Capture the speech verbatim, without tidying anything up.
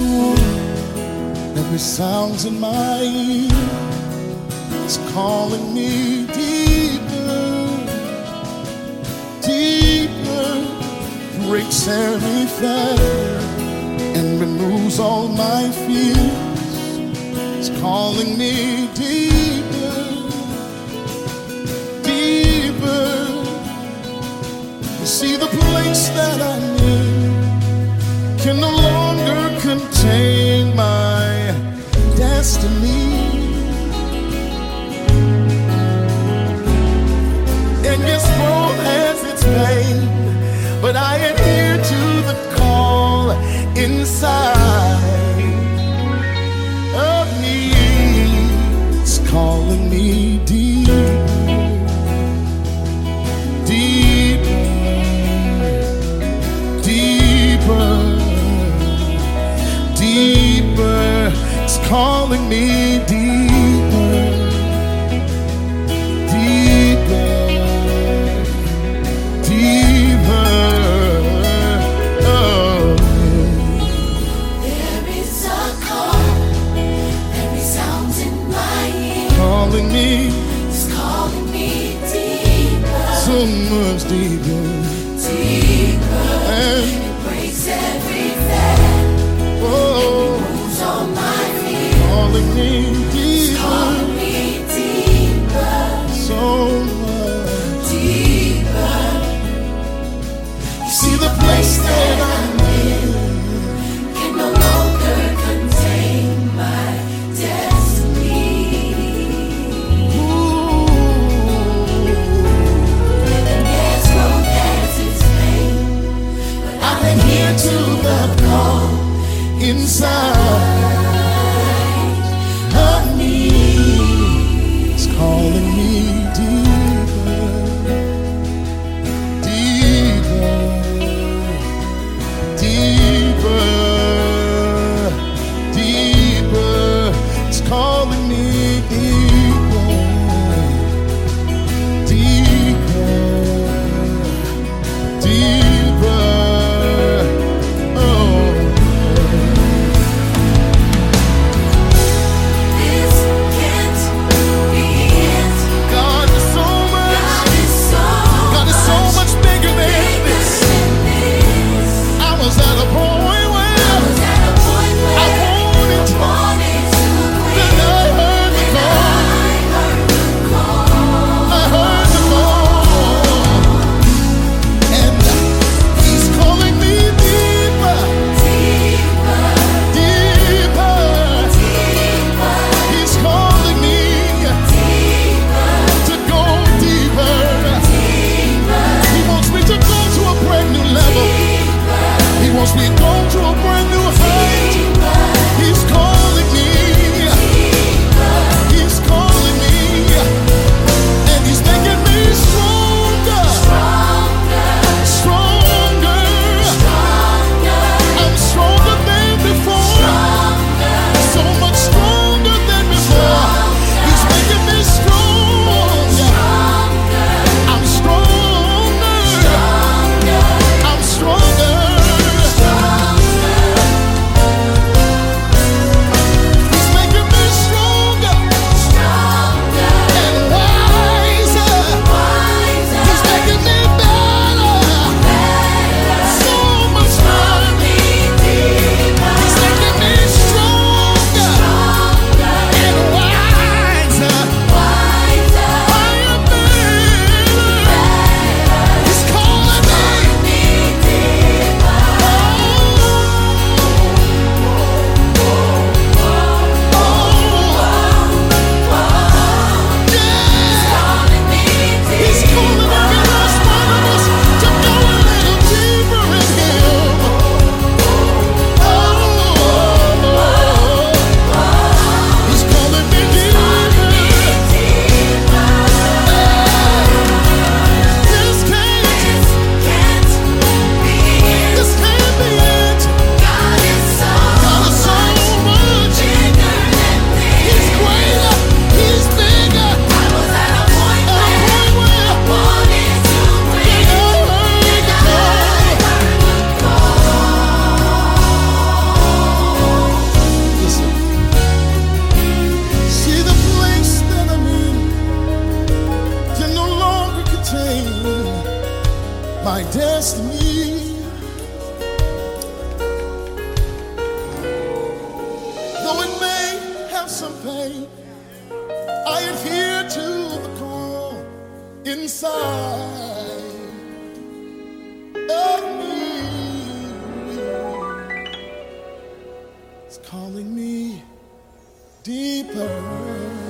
Every sound's in my ear. It's calling me deeper, deeper. Breaks every fetter and removes all my fears. It's calling me deeper, deeper. You see, the place that I'm in can no longer contain my destiny. And yes, both has its pain, but I adhere to the call inside of me. It's calling me deeper, deeper, deeper, deeper. It's calling me deeper, deeper, deeper. Oh. There is a call, there is sounds in my ear. Calling me, It's calling me deeper, so much deeper. deeper. And It breaks every fetter, oh, moves all my fears. calling me deeper, Calling me deeper, so much. deeper. See the place that I'm Can no longer contain my destiny. And yes, growth has its pain, but I adhere to the call inside of me. It's calling me deeper, deeper, deeper, deeper. It's calling me deeper, deeper, deeper. Oh. Though it may have some pain, I adhere to the call inside of me. It's calling me deeper.